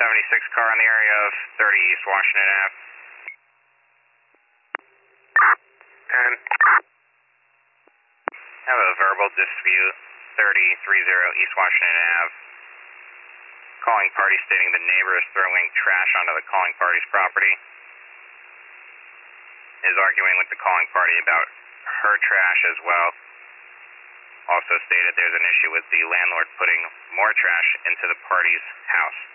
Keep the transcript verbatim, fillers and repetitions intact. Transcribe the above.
seventy-six car in the area of thirty East Washington Ave. ten. Have a verbal dispute, thirty thirty East Washington Ave. Calling party stating the neighbor is throwing trash onto the calling party's property. Is arguing with the calling party about her trash as well. Also stated there's an issue with the landlord putting more trash into the party's house.